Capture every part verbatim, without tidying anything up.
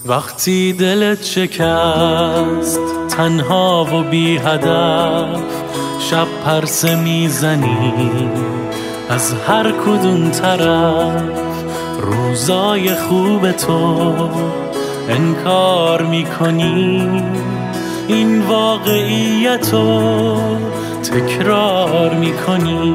وقتی دلت شکست تنها و بی هدف، شب پرسه میزنی از هر کدوم طرف، روزای خوب تو انکار میکنی، این واقعیتو تکرار میکنی،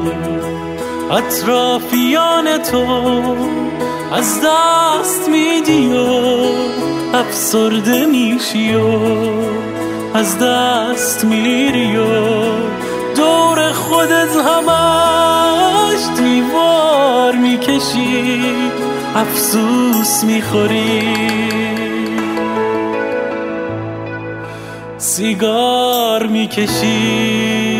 اطرافیان تو از دست میدی و افسرده میشی و از دست میری و دور خودت همش دیوار میکشی، افسوس میخوری، سیگار میکشی.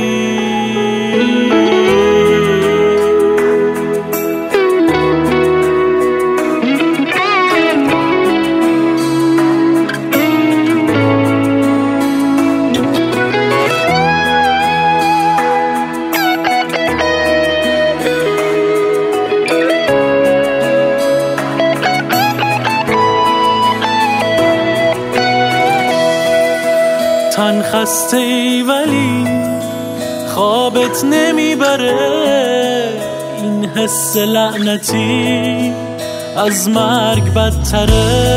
تن خسته ای ولی خوابت نمیبره، این حس لعنتی از مرگ بدتره.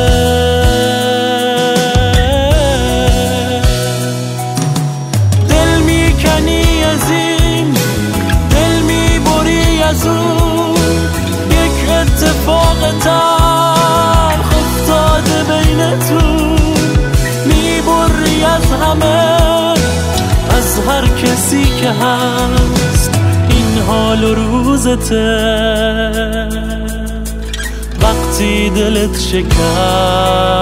دل میکنی از این، دل میبری از اون، یک اتفاق تلخ افتاده بینتون، میبری از همه، از هر کسی که هست، این حال و روزته. وقتی دلت شکست